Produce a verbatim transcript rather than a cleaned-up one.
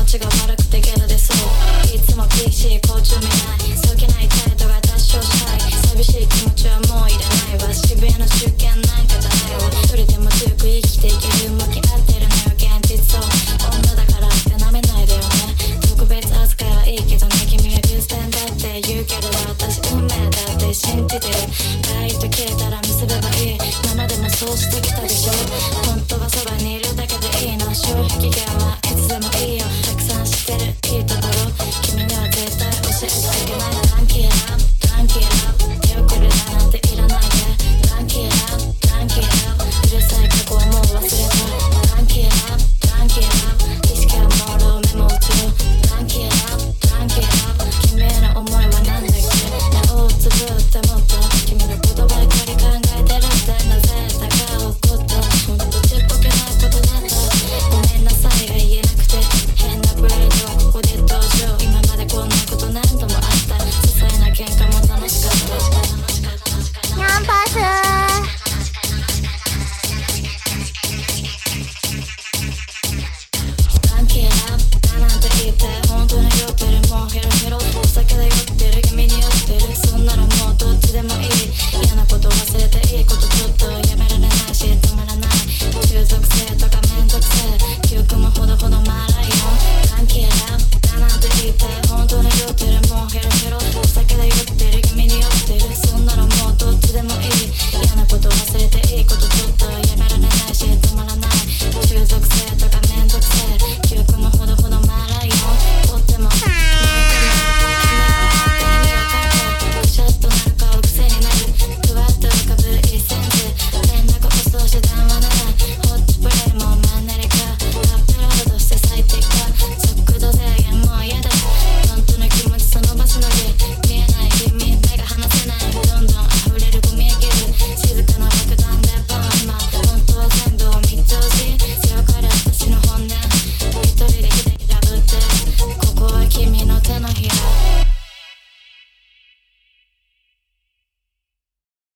ちが悪くてゲラでそう。いつも ピーシー 校長見ないそげない態度が脱症したい。寂しい気持ちはもういらないわ。渋谷の中堅なんかじゃないわ。一人でも強く生きていける向き合ってるのよ現実を。女だからって舐めないでよね。特別扱いはいいけどね。君は偶然だって言うけど私運命だって信じてる。ライト消えたら結べばいい。今までもそうしてきたでしょ。本当はそばにいるだけでいいの。消費期限はいつでもいいよ。たくさん知ってるいいところ君には絶対教えてあげない。ランキーラップランキーラップ手遅れだなんていらないで。ランキーラップランキーラップうるさい過去はもう忘れた。ランキーラップランキーラップ意識は朦朧メモを取る。ランキーラップランキーラップ君への思いはなんだっけ。青をつぶってもっと君のことばかり考えてるってなぜだか怒った。ほんとちっぽけなことだった。ごめんなさいが言えなくて変なプライドここで登場。今までこんなこと何度もあった。些細な喧嘩も楽しかった楽しかった楽しかった楽しかった。 キャンパスランキーラップだなんて言って